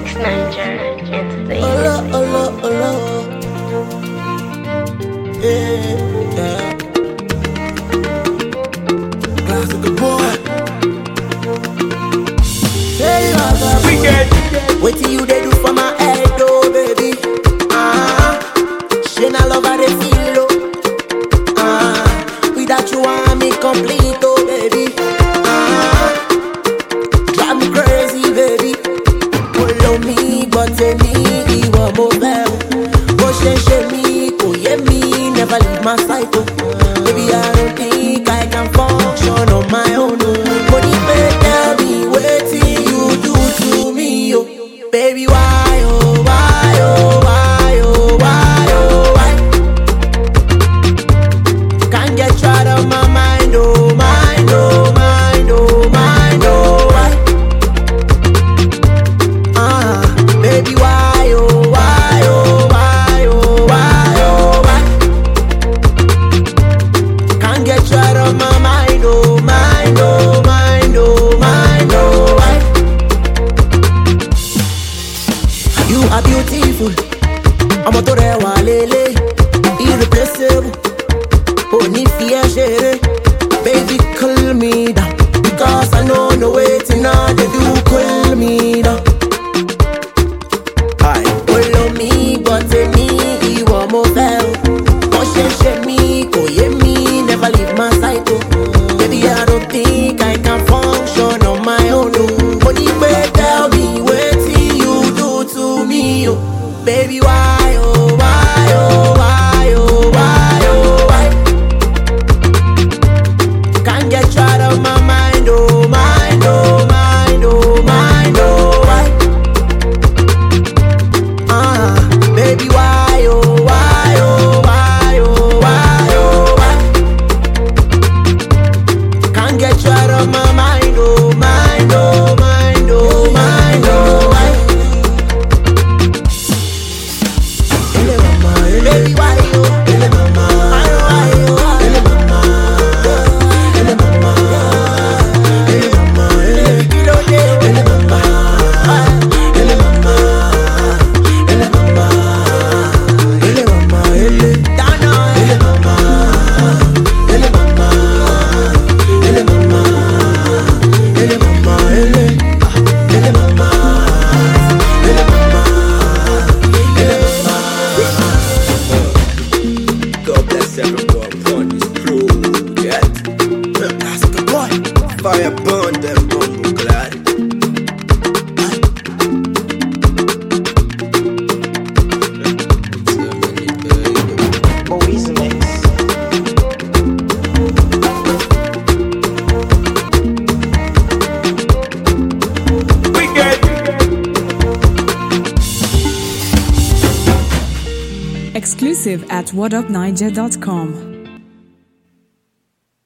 Mix Niger Entertainment. Yeah. Classic boy. Hey, wait till you they do for my head, oh baby. She not love how they feel, oh. Without you, I'm incomplete, oh baby. Drive me crazy, baby. Follow me, but tell me you want more well. Shame me, oh yeah me, never leave my side, oh. Baby, I don't think I can function on my own, oh. Money may tell me what you do to me, oh. Baby, why, oh, why, oh, why, oh, why, oh, why? Can't get you out of my mind, oh, mind, oh, mind, oh, mind, oh, why? Baby, why, oh, why, oh, why? Get you out of my mind, oh, mind, oh, mind, oh, mind, oh, why? You are beautiful, I'm a torewa lele, irreplaceable, oh, ni fear share. Baby, cool me down, because I know no waiting on they do cool me down. I follow me, but me, you are more fell. Shame me, oh yeah me, never leave my side, oh. Baby, I don't think I can function on my own, oh. Money may tell me what you do to me, oh. Baby, why, oh, why, oh, why, oh, why, oh, why? Can't get you out of my mind, oh, mind, oh, mind, oh, mind, oh, why? Baby, why, oh, why, oh, why? Get you out of my mind, oh, mind, oh, mind, oh, mind, oh, baby, why, oh, fire burn them bumble glad. Boys mix. Exclusive at whatupniger.com.